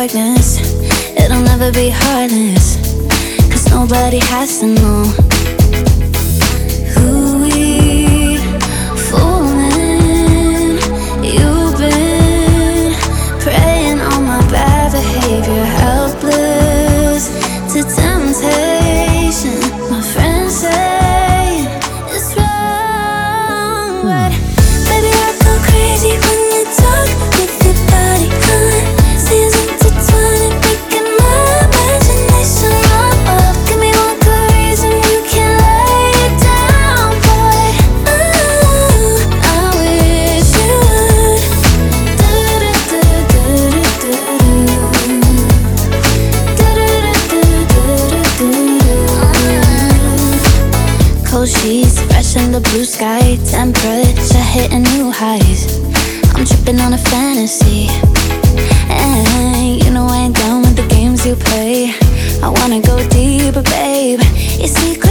darkness, it'll never be heartless, 'cause nobody has to know who we fooling. You've been preying on my bad behavior, helpless to temptation. My friends say it's wrong, but baby, I go crazy when you talk with your body on. Seems intertwined, making my imagination run up. Give me one good reason you can lay it down, boy. I wish you would. Cold sheets, fresh in the blue sky, temperature hitting new highs. I'm tripping on a fantasy, and you know I ain't down with the games you play. I wanna go deeper, babe. You see